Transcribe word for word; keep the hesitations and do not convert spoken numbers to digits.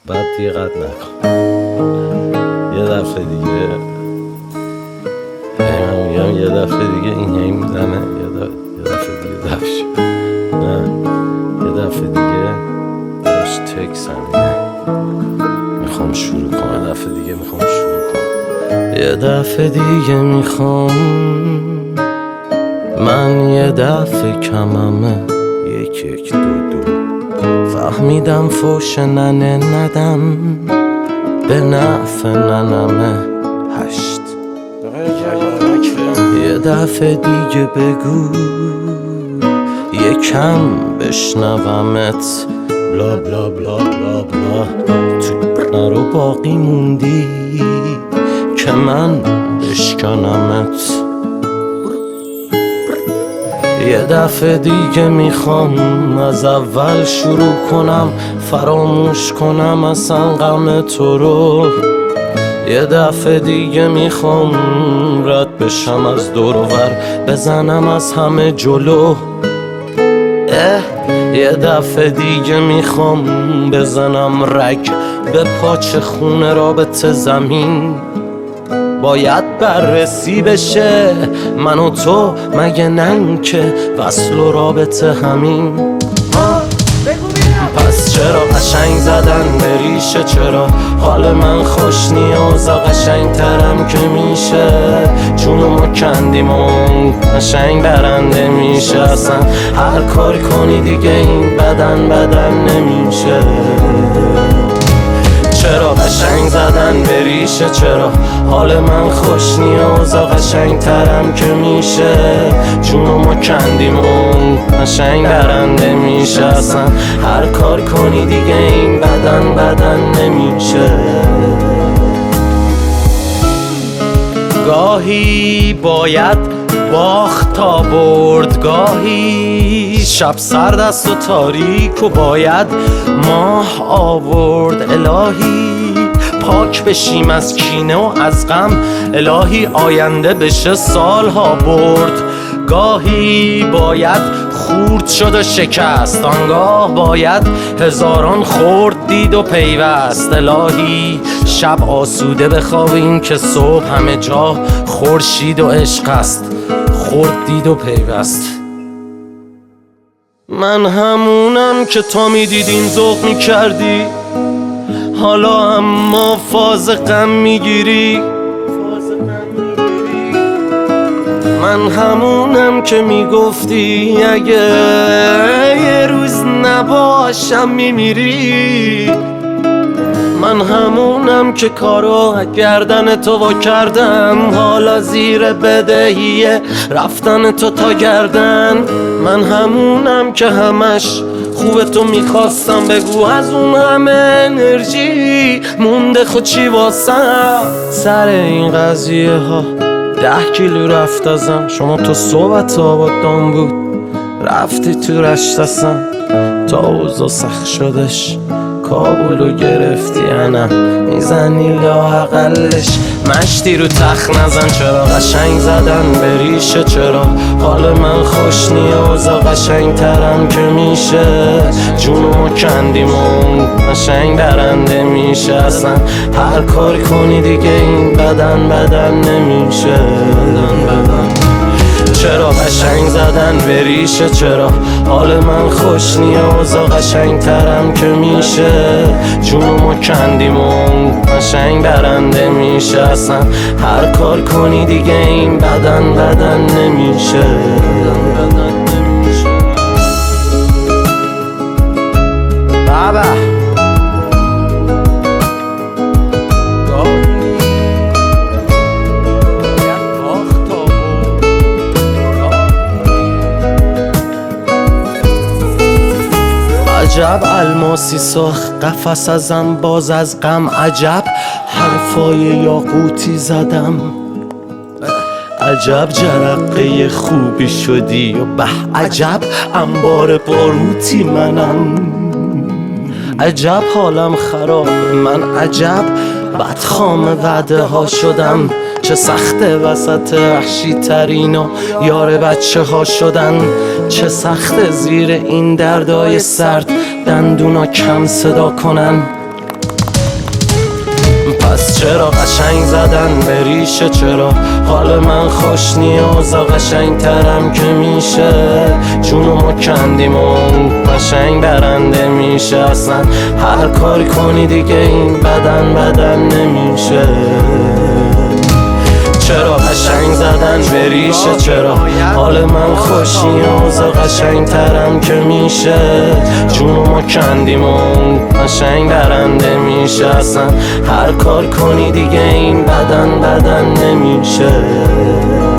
بعد دیگه قد نکن. یه دفعه دیگه من میگم یه دفعه دیگه این هی میزنه، یه دفعه دیگه دفعه شد. نه یه دفعه دیگه داشت تکس همینه میخوام شروع کنم. یه دفعه دیگه میخوام شروع کنم. یه دفعه دیگه میخوام من یه دفعه کممه یک یک دو دو فهمیدم فوش ننه ندم به نفع ننمه هشت. یه دفعه دیگه بگو یکم بشنومت بلا بلا بلا بلا بلا تو نرو باقی موندی که من بشکنمت. یه دفعه دیگه میخوام از اول شروع کنم، فراموش کنم اصلا غم تو رو. یه دفعه دیگه میخوام رد بشم از دور و ور، بزنم از همه جلو. اه یه دفعه دیگه میخوام بزنم رگ به پاچه خونه رابطه زمین. باید بررسی بشه من و تو، مگه نن که وصل و رابطه همین. پس چرا قشنگ زدن به ریشه، چرا حال من خوش نیازا قشنگ ترم که میشه. چونو ما کندیم و قشنگ برنده میشه. اصلا هر کار کنی دیگه این بدن بدن نمیشه. چرا قشنگ زدن به ریشه، چرا حال من خوش نیازا قشنگ ترم که میشه. چونو ما کندیم و قشنگ برنده میشه. اصلا هر کار کنی دیگه این بدن بدن نمیشه. گاهی باید باخت تا برد، گاهی شب سرد است و تاریک و باید ماه آورد. الهی پاک بشیم از کینه و از غم، الهی آینده بشه سالها برد. گاهی باید خورد شد و شکست، آنگاه باید هزاران خورد دید و پیوست. الهی شب آسوده بخوابیم که صبح همه جا خورشید و عشق است، خورد دید و پیوست. من همونم که تا میدیدین ذوق میکردی، حالا اما فاز غم میگیری. من همونم که میگفتی اگه یه روز نباشم میمیری. من همونم که کارو گردن تو وا کردم، حالا زیر بدهیه رفتن تو تا گردن. من همونم که همش خوب تو میخواستم، بگو از اون همه انرژی مونده خود چی واسم. سر این قضیه ها ده کیلو رفت ازم، شما تو صحبت آبادان بود رفتی تو رشتسم. تا اوضاع سخت شدش کابلو گرفتی انا میزنی لااقلش مشتی رو تخت نزن. چرا قشنگ زدن به ریشه، چرا حال من خوش نیازا قشنگ ترم که میشه. جونو کندیم و قشنگ برنده میشه. اصلا هر کار کنی دیگه این بدن بدن نمیشه. بدن بدن چرا قشنگ زدن به ریشه، چرا حال من خوش نیازا قشنگ ترم که میشه. جونو ما کندیم و قشنگ برنده میشه. اصلا هر کار کنی دیگه این بدن بدن نمیشه. بدن بدن نمیشه. بابا عجب الماسی ساخت قفس ازم باز از غم، عجب حرفای یاقوتی زدم، عجب جرقه خوبی شدی و به عجب انبار باروتی منم. عجب حالم خراب من، عجب بدخام وعده ها شدم. چه سخته وسط وحشی ترین و یار بچه ها شدن. چه سخته زیر این دردای سرد دندونا کم صدا کنن. پس چرا قشنگ زدن به ریشه؟ چرا حال من خوش نیازا قشنگ ترم که میشه؟ جونو ما کندیم و اون قشنگ برنده میشه. اصلا هر کاری کنی دیگه این بدن بدن نمیشه. چرا قشنگ زدن به ریشه؟ چرا حال من خوش نیازا قشنگ ترم که میشه؟ جونو ما کندیم و اون قشنگ برنده میشه. اصلا هر کار کنی دیگه این بدن بدن نمیشه.